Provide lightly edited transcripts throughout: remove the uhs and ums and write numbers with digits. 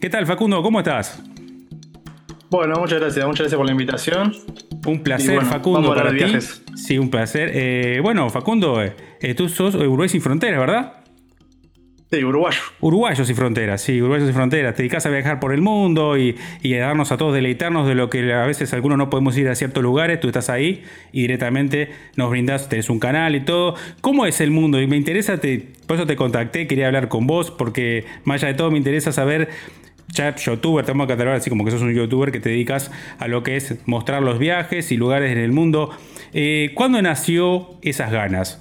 ¿Qué tal, Facundo? ¿Cómo estás? Bueno, muchas gracias por la invitación. Un placer, bueno, Facundo, vamos a para hablar de ti. viajes. Sí, un placer. Bueno, Facundo, tú sos Uruguay sin fronteras, ¿verdad? Sí, uruguayo. Uruguayos sin fronteras, sí, Uruguayos sin fronteras. Te dedicas a viajar por el mundo y a darnos a todos, deleitarnos de lo que a veces algunos no podemos ir a ciertos lugares. Tú estás ahí y directamente nos brindás, tenés un canal y todo. ¿Cómo es el mundo? Y me interesa, por eso te contacté, quería hablar con vos, porque más allá de todo me interesa saber. Ya youtuber, te vamos a catalogar así como que sos un youtuber que te dedicas a lo que es mostrar los viajes y lugares en el mundo. ¿Cuándo nació esas ganas?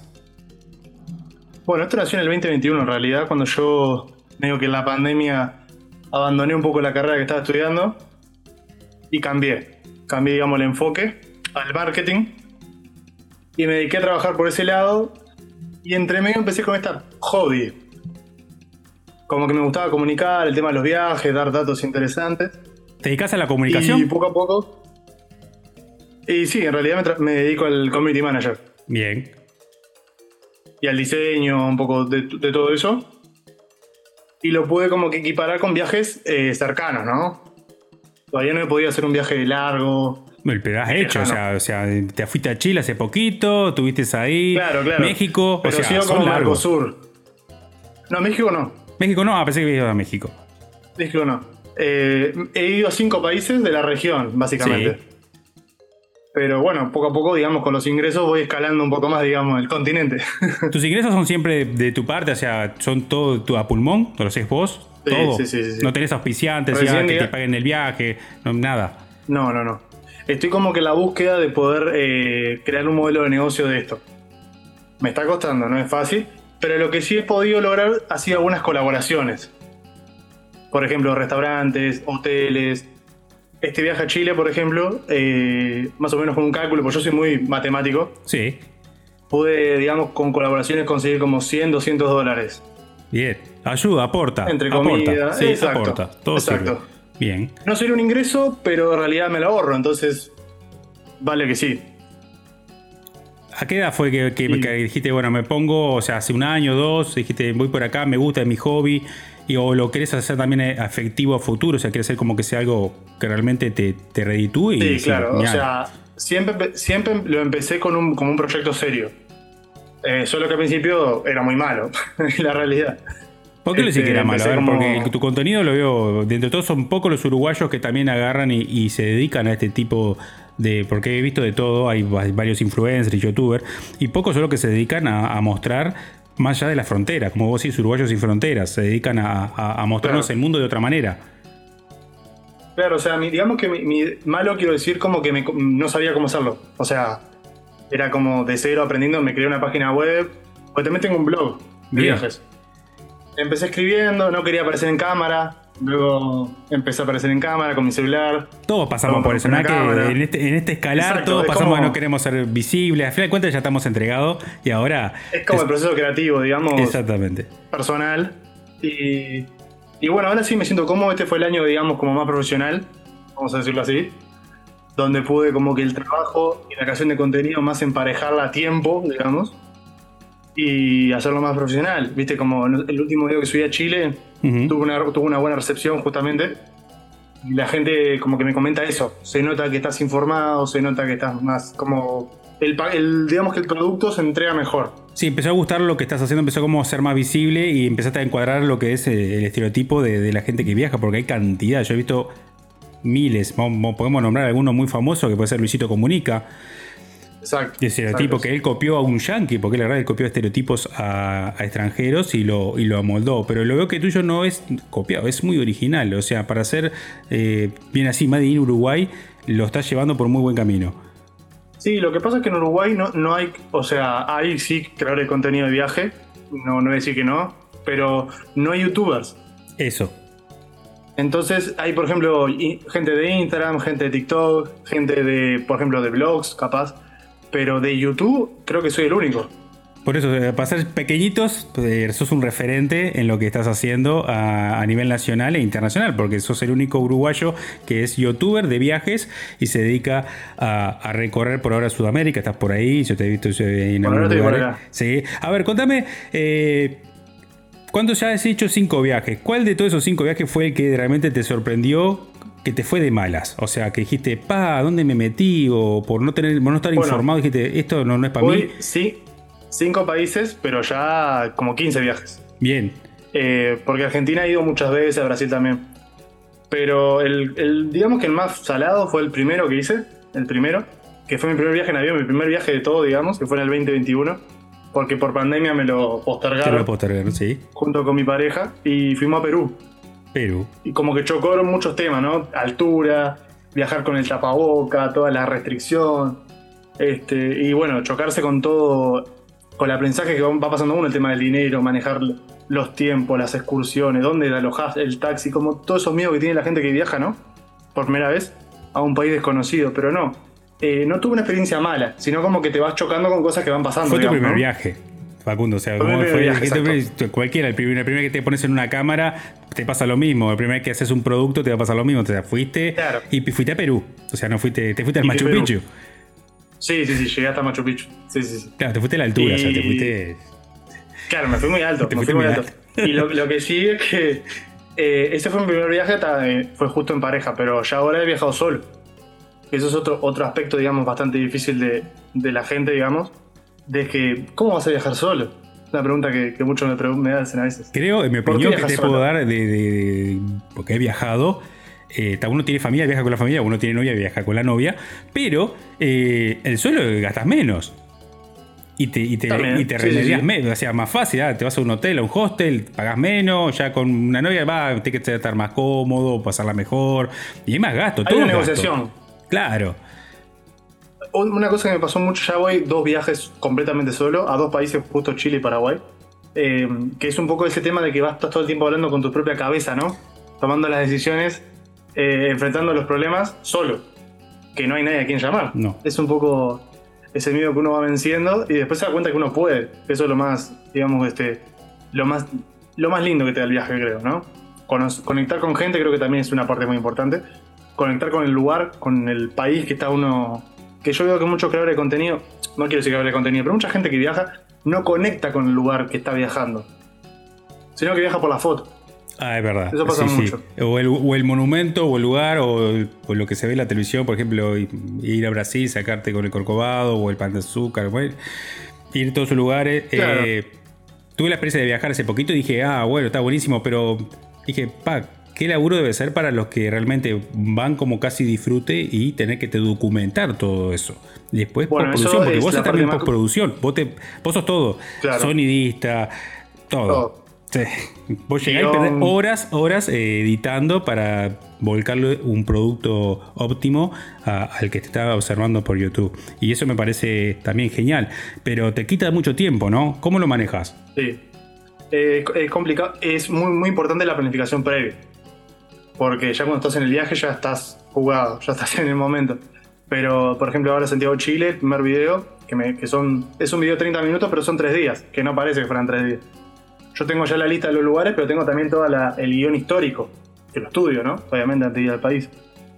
Bueno, esto nació en el 2021 en realidad, cuando yo medio que en la pandemia abandoné un poco la carrera que estaba estudiando y cambié, digamos, el enfoque al marketing y me dediqué a trabajar por ese lado y entre medio empecé con esta hobby. Como que me gustaba comunicar el tema de los viajes, dar datos interesantes. ¿Te dedicas a la comunicación? Y poco a poco. Y sí, en realidad me dedico al community manager. Bien. Y al diseño, un poco de todo eso. Y lo pude como que equiparar con viajes cercanos, ¿no? Todavía no he podido hacer un viaje largo. Pero has hecho, o sea, te fuiste a Chile hace poquito, estuviste ahí. Claro. México, pero o sea, sigo son como largos. Mercosur. No, México no. México no, pensé que había ido a México. México no. He ido a 5 países de la región, básicamente. Sí. Pero bueno, poco a poco, digamos, con los ingresos voy escalando un poco más, digamos, el continente. ¿Tus ingresos son siempre de tu parte? O sea, ¿son todo a pulmón? ¿Lo haces vos? Sí, ¿Todo? sí. ¿No tenés auspiciantes Recién que te paguen el viaje? No, nada. No. Estoy como que en la búsqueda de poder crear un modelo de negocio de esto. Me está costando, no es fácil. Pero lo que sí he podido lograr ha sido algunas colaboraciones. Por ejemplo, restaurantes, hoteles. Este viaje a Chile, por ejemplo, más o menos con un cálculo, porque yo soy muy matemático, Sí. pude, digamos, con colaboraciones conseguir como 100, $200. Bien. Ayuda, aporta. Entre comida. Aporta. Sí, Exacto. aporta. Todo Exacto. sirve. Bien. No sería un ingreso, pero en realidad me lo ahorro, entonces vale que sí. ¿A qué edad fue que dijiste, bueno, me pongo, o sea, hace un año, dos, dijiste, voy por acá, me gusta, es mi hobby, o lo querés hacer también efectivo a futuro, o sea, querés hacer como que sea algo que realmente te reditúe? Sí, claro, genial. o sea, siempre lo empecé como un proyecto serio. Solo que al principio era muy malo, la realidad. ¿Por qué le decís que era malo? A ver, empecé porque tu contenido lo veo, dentro de todo son pocos los uruguayos que también agarran y se dedican a este tipo de, porque he visto de todo, hay varios influencers y youtubers, y pocos son los que se dedican a mostrar más allá de las fronteras, como vos decís, Uruguayos sin fronteras, se dedican a mostrarnos Claro. el mundo de otra manera. Claro, o sea, digamos que mi malo quiero decir como que no sabía cómo hacerlo. O sea, era como de cero aprendiendo, me creé una página web, porque también tengo un blog de Bien. viajes. Empecé escribiendo, no quería aparecer en cámara, luego empecé a aparecer en cámara con mi celular. Todos pasamos Luego por eso, con ¿no? una Que cámara. en este escalar Exacto, todos es pasamos como- que no queremos ser visibles, al final de cuentas ya estamos entregados y ahora... Es como el proceso creativo, digamos, Exactamente. personal. Y bueno, ahora sí me siento cómodo. Este fue el año, digamos, como más profesional, vamos a decirlo así, donde pude como que el trabajo y la creación de contenido más emparejarla a tiempo, digamos, y hacerlo más profesional. Viste, como el último video que subí a Chile Ujú. tuvo una buena recepción justamente. Y la gente como que me comenta eso. Se nota que estás informado, se nota que estás más como... digamos que el producto se entrega mejor. Sí, empezó a gustar lo que estás haciendo, empezó como a ser más visible y empezaste a encuadrar lo que es el estereotipo de la gente que viaja, porque hay cantidad. Yo he visto miles, podemos nombrar alguno muy famoso que puede ser Luisito Comunica, Exacto. de estereotipo que él copió a un yankee, porque la verdad él copió estereotipos a extranjeros y lo amoldó. Pero lo veo que tuyo no es copiado, es muy original. O sea, para ser bien así, Made in Uruguay, lo estás llevando por muy buen camino. Sí, lo que pasa es que en Uruguay no hay, o sea, hay sí creadores de contenido de viaje, no voy a decir que no, pero no hay youtubers. Eso. Entonces hay, por ejemplo, gente de Instagram, gente de TikTok, gente de, por ejemplo, de blogs, capaz, pero de YouTube creo que soy el único. Por eso, para ser pequeñitos, sos un referente en lo que estás haciendo a nivel nacional e internacional, porque sos el único uruguayo que es youtuber de viajes y se dedica a recorrer por ahora Sudamérica. Estás por ahí, yo te he visto en Por ahora algunos estoy por lugares. acá. Sí. A ver, contame, cuando ya has hecho 5 viajes, ¿cuál de todos esos 5 viajes fue el que realmente te sorprendió, que te fue de malas? O sea, que dijiste, ¿dónde me metí? O por no estar informado, dijiste, esto no es para mí. Sí, 5 países, pero ya como 15 viajes. Bien. Porque Argentina ha ido muchas veces, a Brasil también. Pero digamos que el más salado fue el primero que hice, que fue mi primer viaje en avión, mi primer viaje de todo, digamos, que fue en el 2021, porque por pandemia me lo postergaron. Te lo postergaron, sí. Junto con mi pareja, y fuimos a Perú. Y como que chocaron muchos temas, ¿no? Altura, viajar con el tapaboca, toda la restricción, y bueno, chocarse con todo, con el aprendizaje que va pasando uno, el tema del dinero, manejar los tiempos, las excursiones, dónde te alojás, el taxi, como todos esos miedos que tiene la gente que viaja, ¿no? Por primera vez a un país desconocido, pero no tuve una experiencia mala, sino como que te vas chocando con cosas que van pasando. Fue tu primer viaje, Facundo, o sea, cualquiera, el primer que te pones en una cámara te pasa lo mismo, el primer que haces un producto te va a pasar lo mismo, o sea, fuiste y fuiste a Perú, o sea, te fuiste al Machu Picchu. Sí, llegué hasta Machu Picchu. Sí. Claro, te fuiste a la altura, o sea, te fuiste... Claro, me fui muy alto. Y lo que sí es que ese fue mi primer viaje, fue justo en pareja, pero ya ahora he viajado solo. Eso es otro aspecto, digamos, bastante difícil de la gente, digamos, de que, ¿cómo vas a viajar solo? Una pregunta que muchos me hacen a veces. Creo, en mi opinión, que te puedo dar porque he viajado. Uno tiene familia, viaja con la familia, uno tiene novia, viaja con la novia, pero el solo gastas menos. Y te remedias menos, o sea, más fácil, te vas a un hotel, a un hostel, pagás menos, ya con una novia tienes que estar más cómodo, pasarla mejor, y hay más gasto. Hay una negociación. Claro. Una cosa que me pasó mucho, ya voy 2 viajes completamente solo, a 2 países, justo Chile y Paraguay, que es un poco ese tema de que vas todo el tiempo hablando con tu propia cabeza, ¿no? Tomando las decisiones, enfrentando los problemas solo, que no hay nadie a quien llamar. No. Es un poco ese miedo que uno va venciendo y después se da cuenta que uno puede. Eso es lo más, digamos, lo más lindo que te da el viaje, creo, ¿no? Conectar con gente creo que también es una parte muy importante. Conectar con el lugar, con el país que está uno... Que yo veo que muchos creadores de contenido, no quiero decir creadores de contenido, pero mucha gente que viaja no conecta con el lugar que está viajando, sino que viaja por la foto. Es verdad. Eso pasa mucho. Sí. O el monumento, o el lugar, o lo que se ve en la televisión, por ejemplo, ir a Brasil, sacarte con el Corcovado, o el pan de azúcar, ir a todos esos lugares. Claro. Tuve la experiencia de viajar hace poquito y dije, bueno, está buenísimo, pero dije, qué laburo debe ser para los que realmente van como casi disfrute y tener que te documentar todo eso. Y después postproducción, porque vos estás también en postproducción. Vos sos todo. Claro. Sonidista, todo. Sí. Vos llegás y perdés horas editando para volcarle un producto óptimo al que te estaba observando por YouTube. Y eso me parece también genial. Pero te quita mucho tiempo, ¿no? ¿Cómo lo manejas? Sí. Es complicado. Es muy, muy importante la planificación previa. Porque ya cuando estás en el viaje ya estás jugado, ya estás en el momento. Pero, por ejemplo, ahora Santiago, Chile, el primer video, es un video de 30 minutos, pero son 3 días, que no parece que fueran 3 días. Yo tengo ya la lista de los lugares, pero tengo también todo el guión histórico, que lo estudio, ¿no? Obviamente, antes de ir al país.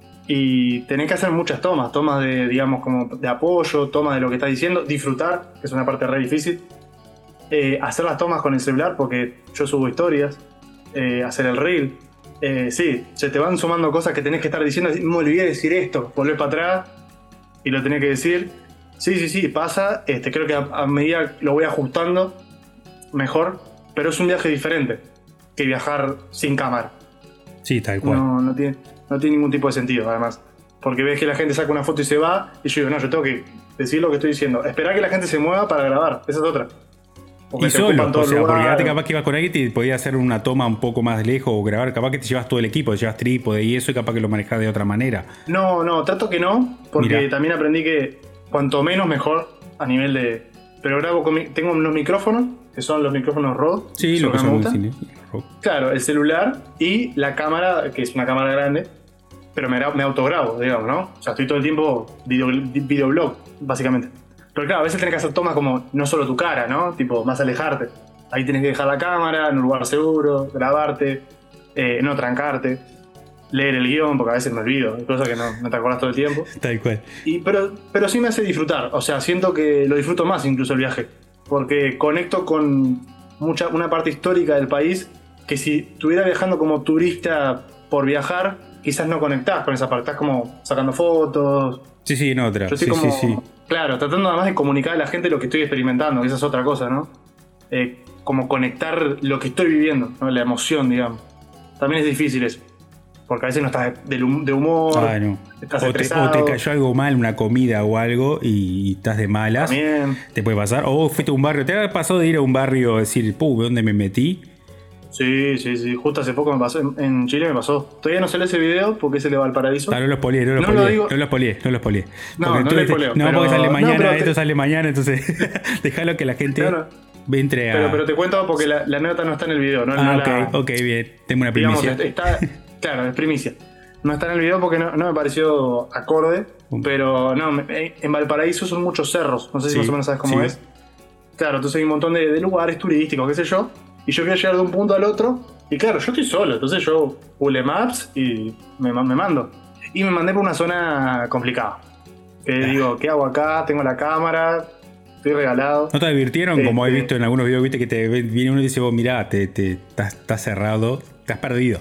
Y tenés que hacer muchas tomas de, digamos, como de apoyo, tomas de lo que estás diciendo, disfrutar, que es una parte re difícil. Hacer las tomas con el celular, porque yo subo historias, hacer el reel. Sí, se te van sumando cosas que tenés que estar diciendo. Me olvidé de decir esto, volver para atrás y lo tenés que decir. Sí, pasa. Creo que a medida lo voy ajustando mejor, pero es un viaje diferente que viajar sin cámara. Sí, tal cual. No tiene ningún tipo de sentido, además. Porque ves que la gente saca una foto y se va, y yo digo, no, yo tengo que decir lo que estoy diciendo. Esperar que la gente se mueva para grabar, esa es otra. Porque y solo, o sea, porque antes capaz que ibas con alguien y podías hacer una toma un poco más lejos o grabar, capaz que te llevas todo el equipo, te llevas trípode y eso, y capaz que lo manejas de otra manera. No, trato que no, porque también aprendí que cuanto menos mejor a nivel de... Pero grabo tengo unos micrófonos, que son los micrófonos Rode. Sí, lo que son muy cine. Claro, el celular y la cámara, que es una cámara grande, pero me autograbo, digamos, ¿no? O sea, estoy todo el tiempo videoblog, básicamente. Pero claro, a veces tenés que hacer tomas como no solo tu cara, ¿no? Tipo, más alejarte. Ahí tenés que dejar la cámara en un lugar seguro, grabarte, no trancarte, leer el guión, porque a veces me olvido, hay cosas que no te acordás todo el tiempo. Tal cual. Pero sí me hace disfrutar, o sea, siento que lo disfruto más incluso el viaje, porque conecto con una parte histórica del país que si estuviera viajando como turista por viajar, quizás no conectás con esa parte, estás como sacando fotos. Sí, en otra. Yo estoy claro, tratando además de comunicar a la gente lo que estoy experimentando, que esa es otra cosa, ¿no? Como conectar lo que estoy viviendo, ¿no? La emoción, digamos. También es difícil eso. Porque a veces no estás de humor, no. estás o estresado. te cayó algo mal, una comida o algo, y estás de malas. También. Te puede pasar. O fuiste a un barrio. ¿Te ha pasado de ir a un barrio y decir, ¿dónde me metí? Sí. Justo hace poco me pasó. En Chile me pasó. Todavía no sale ese video porque es el de Valparaíso. No lo spoileé. No lo spoileé. No lo spoileo. No, porque sale mañana, esto sale mañana, entonces déjalo que la gente entre a... Pero te cuento porque la anécdota no está en el video. No, ok, bien. Tengo una primicia. Digamos, claro, es primicia. No está en el video porque no me pareció acorde. Pero no, en Valparaíso son muchos cerros. No sé si más o menos sabes cómo es. Claro, entonces hay un montón de lugares turísticos, qué sé yo. Y yo quería llegar de un punto al otro. Y claro, yo estoy solo. Entonces yo Google Maps y me mando. Y me mandé por una zona complicada. Digo, ¿qué hago acá? Tengo la cámara. Estoy regalado. ¿No te advirtieron, como he visto en algunos videos, viste que te viene uno y dice, mirá, estás cerrado, te has perdido?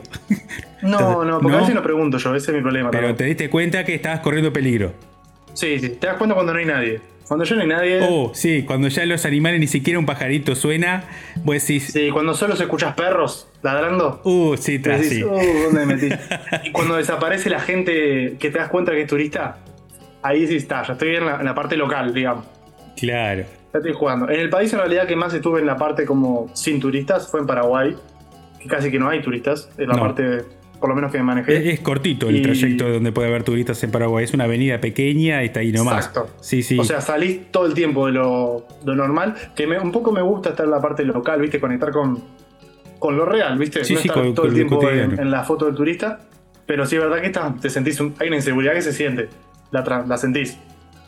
No, porque a veces no pregunto yo, ese es mi problema. Pero te diste cuenta que estabas corriendo peligro. Sí, te das cuenta cuando no hay nadie. Cuando ya no hay nadie... sí, cuando ya los animales, ni siquiera un pajarito suena, vos decís... Sí, cuando solo se escuchas perros ladrando. Sí, decís, ¿dónde me metí? Y cuando desaparece la gente que te das cuenta que es turista, ahí sí está, ya estoy en la parte local, digamos. Claro. Ya estoy jugando. En el país en realidad que más estuve en la parte como sin turistas fue en Paraguay, que casi que no hay turistas, en la parte... Por lo menos que me manejé. Es cortito el trayecto donde puede haber turistas en Paraguay. Es una avenida pequeña y está ahí nomás. Exacto. Sí. O sea, salís todo el tiempo de lo normal. Que un poco me gusta estar en la parte local, ¿viste? Conectar con lo real, ¿viste? No estar todo el tiempo en la foto del turista. Pero sí es verdad que te sentís... Hay una inseguridad que se siente. La sentís.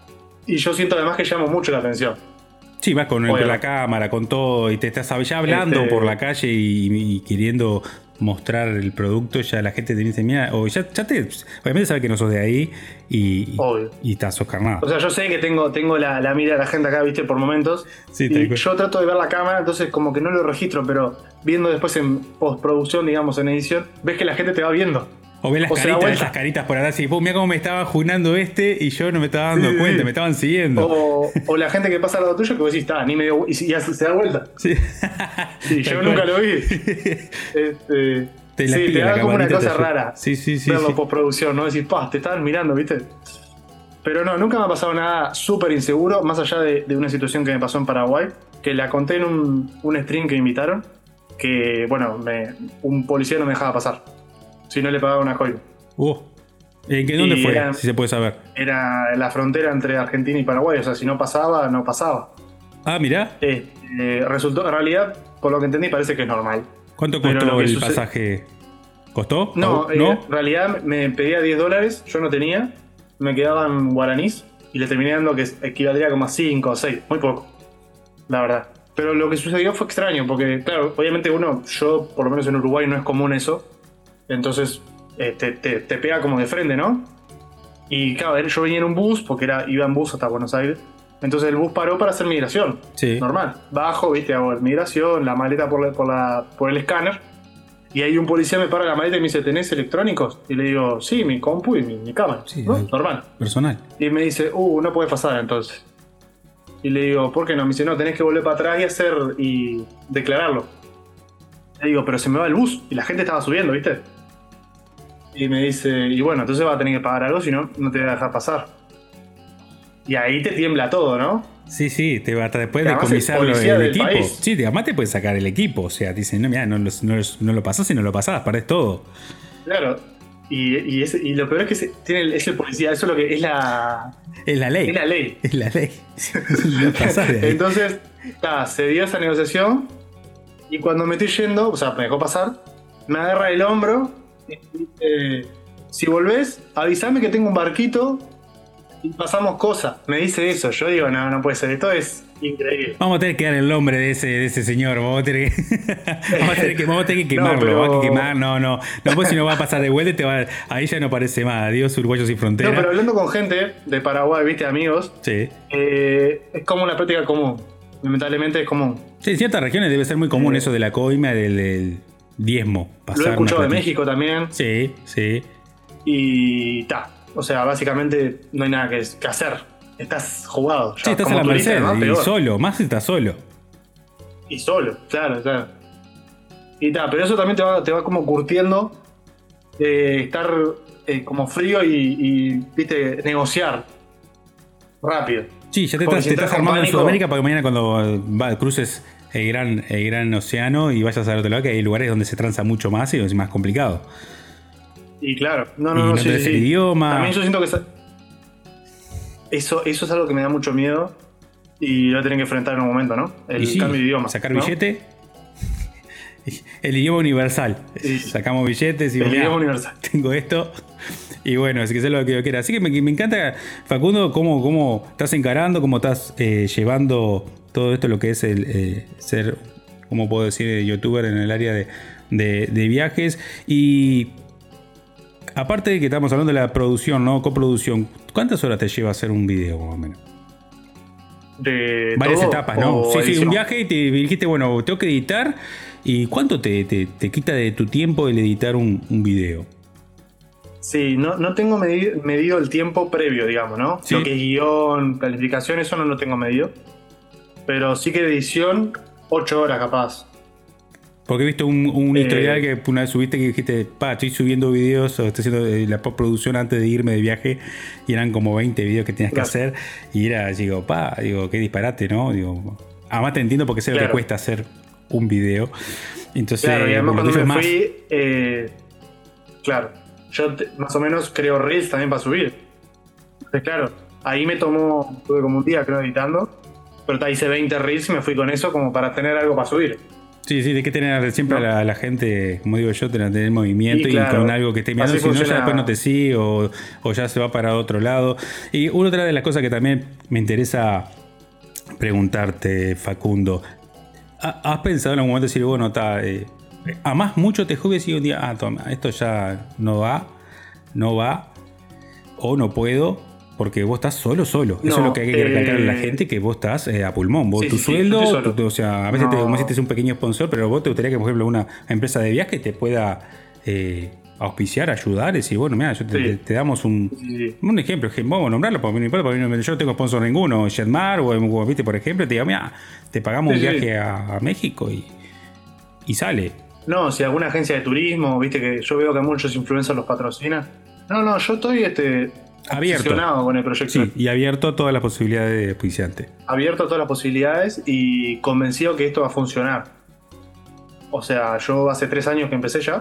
Y yo siento además que llamo mucho la atención. Sí, vas con la cámara, con todo, y te estás ya hablando por la calle y queriendo mostrar el producto, ya la gente te dice, mira, o obviamente sabe que no sos de ahí y estás carnado. O sea, yo sé que tengo la mira de la gente acá, viste, por momentos. Sí, y yo trato de ver la cámara, entonces como que no lo registro, pero viendo después en postproducción, digamos, en edición, ves que la gente te va viendo. O ves esas caritas por atrás y mira cómo me estaba junando y yo no me estaba dando cuenta, me estaban siguiendo. O la gente que pasa al lado tuyo que vos decís, ni me dio, y ya se da vuelta. Sí, yo nunca lo vi. Te da como una cosa rara. Sí. Verlo postproducción, ¿no? Decís, te estaban mirando, ¿viste? Pero no, nunca me ha pasado nada súper inseguro, más allá de una situación que me pasó en Paraguay, que la conté en un stream que me invitaron, que, bueno, un policía no me dejaba pasar. Si no le pagaba una coima. ¿En dónde fue? Si se puede saber. Era en la frontera entre Argentina y Paraguay. O sea, si no pasaba, no pasaba. Mirá. Resultó, en realidad, por lo que entendí, parece que es normal. ¿Cuánto costó el pasaje? ¿Costó? No, en realidad me pedía $10. Yo no tenía. Me quedaban guaraníes. Y le terminé dando que equivaldría como a 5 o 6. Muy poco. La verdad. Pero lo que sucedió fue extraño. Porque, claro, obviamente yo, por lo menos en Uruguay, no es común eso. Entonces te pega como de frente, ¿no? Y claro, yo venía en un bus, porque iba en bus hasta Buenos Aires. Entonces el bus paró para hacer migración. Sí. Normal. Bajo, viste, hago migración, la maleta por el escáner. Y ahí un policía me para la maleta y me dice, ¿tenés electrónicos? Y le digo, sí, mi compu y mi cámara. Sí, ¿no? Normal. Personal. Y me dice, no puede pasar entonces. Y le digo, ¿por qué no? Me dice, no, tenés que volver para atrás y declararlo. Le digo, pero se me va el bus. Y la gente estaba subiendo, ¿viste? Y me dice, y bueno, entonces va a tener que pagar algo, si no, no te voy a dejar pasar. Y ahí te tiembla todo, ¿no? Sí, te va hasta después de decomisarlo el equipo. País. Sí, además te puedes sacar el equipo. O sea, te dicen, no, mira, no lo pasás y no lo pasás, perdés todo. Claro. Y lo peor es que es el policía, eso es lo que es la... Es la ley. Es la ley. Es la ley. No pasás de ahí. Entonces, se dio esa negociación y cuando me estoy yendo, o sea, me dejó pasar, me agarra el hombro y dice, si volvés, avísame que tengo un barquito y pasamos cosas. Me dice eso. Yo digo, no puede ser. Esto es increíble. Vamos a tener que dar el nombre de ese señor. Vamos a tener que quemarlo. Vamos a quemar. No, pues si no va a pasar de vuelta, ahí ya no parece más. Adiós, Uruguayos sin frontera. No, pero hablando con gente de Paraguay, viste, amigos. Sí. Es como una práctica común. lamentablemente es común. Sí, en ciertas regiones debe ser muy común eso de la coima, del diezmo. Lo he escuchado de México también. Sí, sí. Y o sea, básicamente no hay nada que hacer. Estás jugado. Ya, sí, estás a la merced, ¿no? Y solo, más si estás solo. Y solo, claro. Y pero eso también te va como curtiendo estar como frío y viste, negociar rápido. Sí, ya te estás armando en Sudamérica para que mañana cuando cruces el gran océano y vayas al otro lado, que hay lugares donde se transa mucho más y es más complicado. Y claro, no sí, tenés el idioma. También yo siento que eso es algo que me da mucho miedo y lo voy a tener que enfrentar en un momento, ¿no? El cambio de idioma. Sacar billete. El idioma universal. Sí. Sacamos billetes y el idioma universal. Tengo esto. Y bueno, así que sé lo que yo quiera. Así que me encanta, Facundo, cómo estás encarando, cómo estás llevando todo esto, lo que es el ser, ¿cómo puedo decir?, youtuber en el área de viajes. Y aparte de que estamos hablando de la producción, ¿no? Coproducción, ¿cuántas horas te lleva hacer un video, más o menos? De varias todo, etapas, ¿no? Sí, un viaje y te dijiste, bueno, tengo que editar. ¿Y cuánto te quita de tu tiempo el editar un video? Sí, no tengo medido el tiempo previo, digamos, ¿no? ¿Sí? Lo que es guión, planificación, eso no lo tengo medido. Pero sí que de edición, 8 horas capaz. Porque he visto un historial que una vez subiste que dijiste, estoy subiendo videos o estoy haciendo la postproducción antes de irme de viaje y eran como 20 videos que tenías que hacer y era, digo, qué disparate, ¿no? Digo, además te entiendo porque sé lo que cuesta hacer un video. Entonces, claro, y además cuando me fui, claro, yo más o menos creo reels también para subir. Entonces, claro, ahí tuve como un día creo editando, pero te hice 20 reels y me fui con eso como para tener algo para subir. Sí, hay que tener siempre a la gente, como digo yo, tener movimiento y con algo que esté mirando, si no ya después no te sigue o ya se va para otro lado. Y otra de las cosas que también me interesa preguntarte, Facundo, ¿has pensado en algún momento decir, bueno, amás mucho te hobby y un día, toma, esto ya no va, o no puedo? Porque vos estás solo. Eso es lo que hay que recalcarle a la gente, que vos estás a pulmón. Vos, tu sueldo, o sea, a veces como si es un pequeño sponsor, pero vos te gustaría que, por ejemplo, una empresa de viaje te pueda auspiciar, ayudar, y decir, bueno, mira, te damos un ejemplo, vamos a nombrarlo, porque no importa, porque yo no tengo sponsor ninguno, Jetmar, o viste, por ejemplo, te digo, mira, te pagamos un viaje a México y sale. No, si alguna agencia de turismo, viste que yo veo que muchos influencers los patrocinan. No, yo estoy abierto con el proyecto. Sí, y abierto a todas las posibilidades de auspiciante. Abierto a todas las posibilidades y convencido que esto va a funcionar. O sea, yo hace 3 años que empecé ya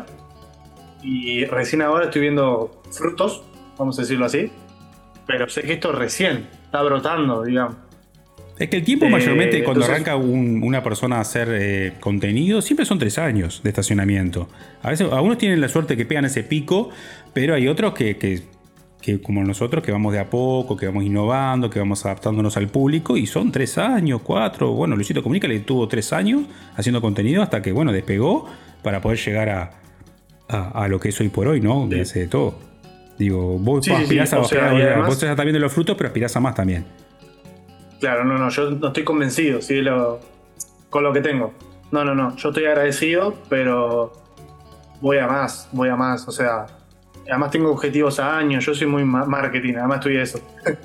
y recién ahora estoy viendo frutos, vamos a decirlo así, pero sé que esto recién está brotando, digamos. Es que el tiempo mayormente cuando arranca una persona a hacer contenido siempre son 3 años de estacionamiento. A veces algunos tienen la suerte que pegan ese pico, pero hay otros que como nosotros, que vamos de a poco, que vamos innovando, que vamos adaptándonos al público, y son 3 años, 4. Bueno, Luisito Comunica le tuvo 3 años haciendo contenido hasta que, bueno, despegó para poder llegar a lo que es hoy por hoy, ¿no? Que hace de todo. Digo, vos aspirás a... vos ya estás viendo los frutos, pero aspirás a más también. Claro, no, yo no estoy convencido, ¿sí? Con lo que tengo. No, yo estoy agradecido, pero voy a más, o sea... Además tengo objetivos a años, yo soy muy marketing, además estudié eso.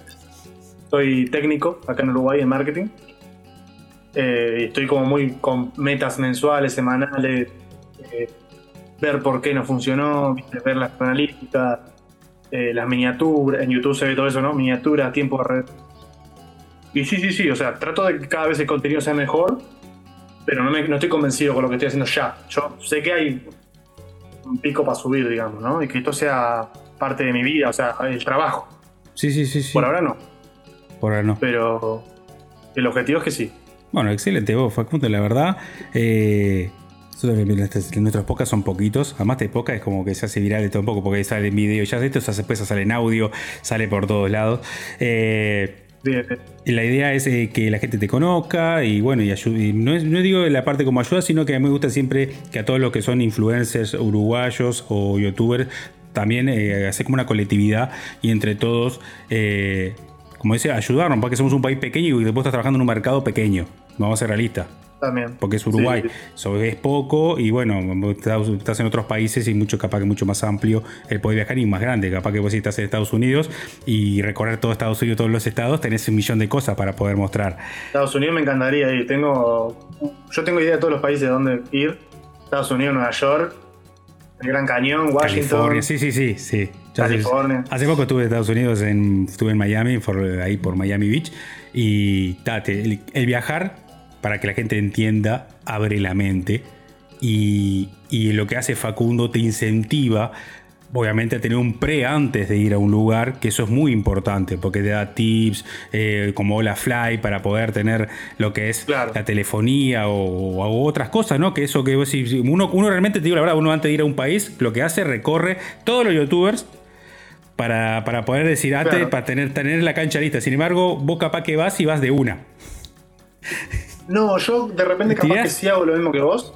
Soy técnico acá en Uruguay en marketing. Y estoy como muy con metas mensuales, semanales, ver por qué no funcionó, ver las analíticas, las miniaturas, en YouTube se ve todo eso, ¿no? Miniaturas, tiempo de red. Y sí, o sea, trato de que cada vez el contenido sea mejor, pero no estoy convencido con lo que estoy haciendo ya. Yo sé que hay un pico para subir, digamos, ¿no? Y que esto sea parte de mi vida, o sea, el trabajo. Sí. Por ahora no. Pero el objetivo es que sí. Bueno, excelente vos, Facundo, la verdad. Nuestros podcasts son poquitos. Además, de podcast es como que se hace viral de todo un poco, porque sale en video, ya esto después sale en audio, sale por todos lados. Y la idea es que la gente te conozca y bueno, y no digo la parte como ayuda, sino que a mí me gusta siempre que a todos los que son influencers uruguayos o youtubers también hacer como una colectividad y entre todos, como dice, ayudarnos, porque somos un país pequeño y vos estás trabajando en un mercado pequeño. vamos a ser realistas. También. Porque es Uruguay, Sí. so, es poco y bueno, estás en otros países y capaz que mucho más amplio el poder viajar y más grande. Capaz que vos si estás en Estados Unidos y recorrer todo Estados Unidos, todos los estados, tenés 1.000.000 de cosas para poder mostrar. Estados Unidos me encantaría ir. Yo tengo idea de todos los países donde ir. Estados Unidos, Nueva York, el Gran Cañón, Washington. California, sí. California. Hace poco estuve en Estados Unidos, estuve en Miami, ahí por Miami Beach, y el viajar, para que la gente entienda, abre la mente, y lo que hace Facundo te incentiva, obviamente, a tener un antes de ir a un lugar, que eso es muy importante, porque te da tips como Hola Fly para poder tener lo que es Claro. la telefonía o otras cosas, ¿no? Que eso que vos, si uno realmente, te digo la verdad, uno antes de ir a un país, lo que hace, recorre todos los youtubers para poder decir Claro. para tener la cancha lista. Sin embargo, vos capaz que vas y vas de una. No, yo de repente capaz ¿Tirás? que sí hago lo mismo que vos,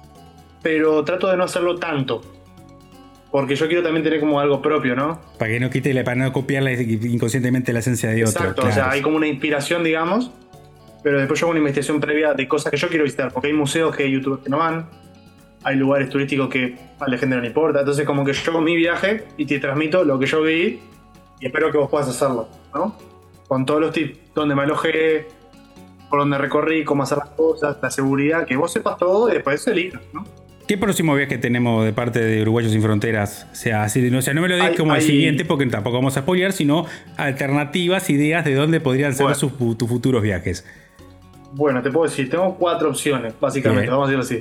pero trato de no hacerlo tanto. Porque yo quiero también tener como algo propio, ¿no? Para que no para no copiarla inconscientemente la esencia de otro. Exacto, Claro. o sea, hay como una inspiración, digamos, pero después yo hago una investigación previa de cosas que yo quiero visitar, porque hay museos que hay youtubers que no van, hay lugares turísticos que a la gente no le importa, entonces como que yo hago mi viaje y te transmito lo que yo vi y espero que vos puedas hacerlo, ¿no? Con todos los tips, donde me alojé, por donde recorrí, cómo hacer las cosas, la seguridad, que vos sepas todo y después elijas, ¿no? ¿Qué próximo viaje tenemos de parte de Uruguayos Sin Fronteras? O sea, no me lo digas como el siguiente, porque tampoco vamos a spoilear, sino alternativas, ideas de dónde podrían ser tus futuros viajes. Bueno, te puedo decir, tengo 4 opciones, básicamente, Bien. vamos a decirlo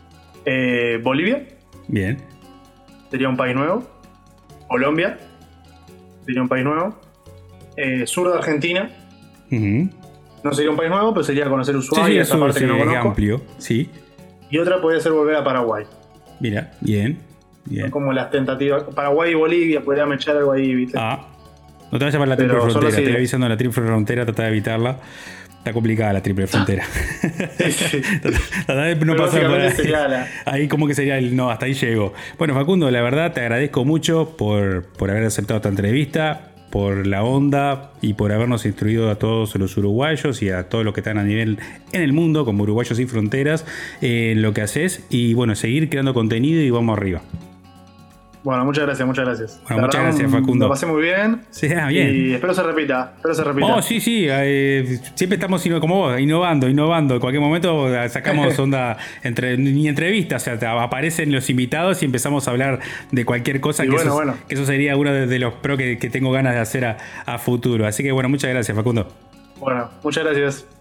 así. Bolivia, Bien. sería un país nuevo. Colombia, sería un país nuevo. Sur de Argentina, Ujú. no sería un país nuevo, pero sería conocer Ushuaia, esa parte que no es conozco. amplio, sí. Y otra podría ser volver a Paraguay. Mira, bien. Son como las tentativas. Paraguay y Bolivia, podríamos echar algo ahí, ¿viste? No te vayas para la Pero triple solo frontera, si- te voy avisando la triple frontera, trata de evitarla. Está complicada la triple frontera. Sí. Trata de no Pero pasar por básicamente ahí. sería la- Ahí como que sería el no, hasta ahí llego. Bueno, Facundo, la verdad te agradezco mucho por haber aceptado esta entrevista, por la onda y por habernos instruido a todos los uruguayos y a todos los que están a nivel en el mundo, como Uruguayos Sin Fronteras, en lo que haces. Y bueno, seguir creando contenido y vamos arriba. Bueno, muchas gracias, muchas gracias. Bueno, La muchas verdad, gracias, Facundo. Lo pasé muy bien. Sí, bien. Y espero se repita. Oh, sí, siempre estamos como vos, innovando. En cualquier momento sacamos onda ni entrevistas, o sea, aparecen los invitados y empezamos a hablar de cualquier cosa. Y Que, bueno. que eso sería uno de los pros que tengo ganas de hacer a futuro. Así que bueno, muchas gracias, Facundo. Bueno, muchas gracias.